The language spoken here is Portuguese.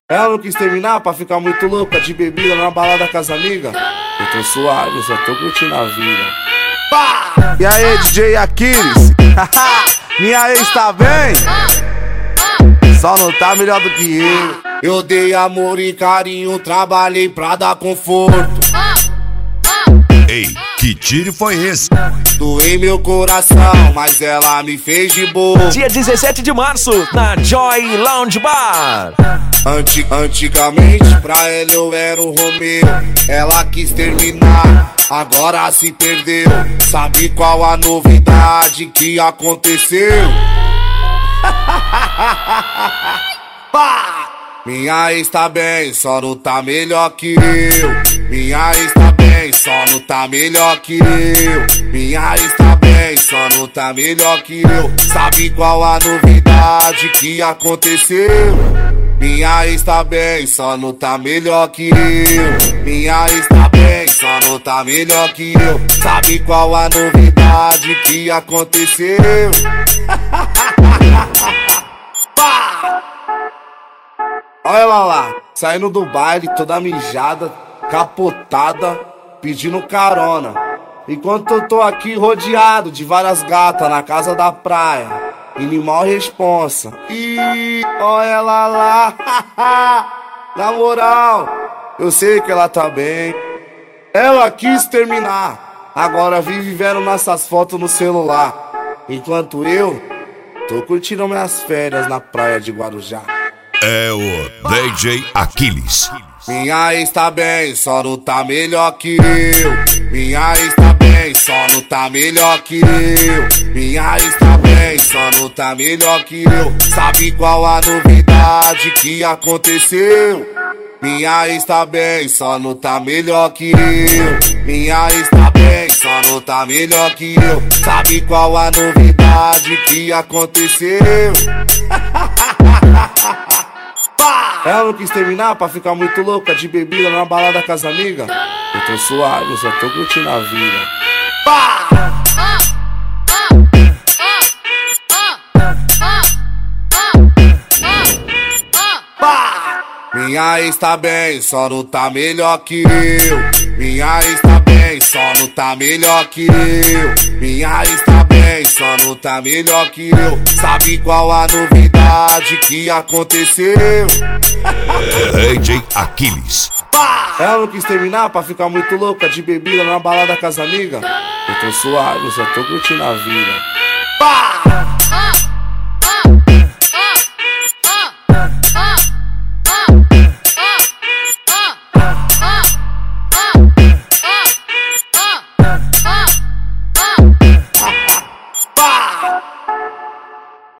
Ela não quis terminar pra ficar muito louca de bebida na balada com as amigas. Eu tô suave, eu só tô curtindo a vida. Pá! E aí, DJ Aquiles? Minha ex tá bem? Só não tá melhor do que eu. Eu dei amor e carinho, trabalhei pra dar conforto. Ei, que tiro foi esse? Doei meu coração, mas ela me fez de boa. Dia 17 de março, na Joy Lounge Bar. Antigamente pra ela eu era o Romeu. Ela quis terminar, agora se perdeu. Sabe qual a novidade que aconteceu? Minha ex tá bem, só não tá melhor que eu. Minha ex tá bem, só não tá melhor que eu. Minha ex tá bem, só não tá melhor que eu. Sabe qual a novidade que aconteceu? Minha ex tá bem, só não tá melhor que eu. Minha ex tá bem, só não tá melhor que eu. Sabe qual a novidade que aconteceu? Olha ela lá, saindo do baile, toda mijada, capotada, pedindo carona. Enquanto eu tô aqui rodeado de várias gatas na casa da praia, animal responsa. Ih, olha ela lá, na moral, eu sei que ela tá bem. Ela quis terminar, agora vive vendo nossas fotos no celular. Enquanto eu tô curtindo minhas férias na praia de Guarujá. É o DJ Aquiles. Minha ex tá bem, só não tá melhor que eu. Minha ex tá bem, só não tá melhor que eu. Minha ex tá bem, só não tá melhor que eu. Sabe qual a novidade que aconteceu? Minha ex tá bem, só não tá melhor que eu. Minha ex tá bem, só não tá melhor que eu. Sabe qual a novidade que aconteceu? Ela não quis terminar pra ficar muito louca de bebida na balada com as amigas. Eu tô suave, eu só tô curtindo a vida. Pá! Minha ex tá bem, só não tá melhor que eu. Minha ex tá bem, só não tá melhor que eu. Minha ex tá bem, só não tá melhor que eu. Sabe qual a novidade que aconteceu? DJ Aquiles. Ela não quis terminar pra ficar muito louca de bebida na balada com as amigas. Eu tô suave, eu só tô curtindo a vida.